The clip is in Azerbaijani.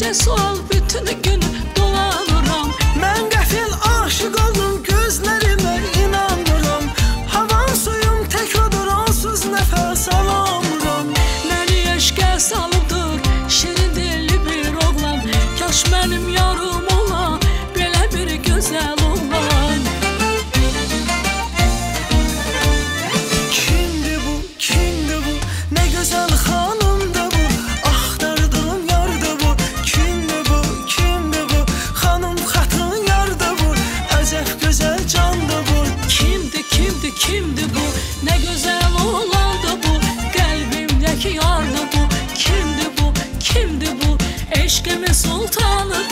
ne sual bütün gün dolanıram. Mən qəfil aşık oldum, gözlerime inanmıram. Havan suyum tek odur, onsuz nefes alamıram. Məni eşqə salıbdır şirin dilli bir oğlan. Kaş mənim yarım ola belə bir gözəl oğlan. Kimdi bu, kimdi bu, ne güzel hanım da bu. Axtardığım yar da bu. Kimdi bu, kimdi bu, hanım xatın yar da bu. Əcəb gözəl can da bu. Kimdi, kimdi, kimdi bu? Ne güzel oğlan da bu. Kalbimdeki yar da bu. Kimdi bu, kimdi bu? Eşkimin sultanı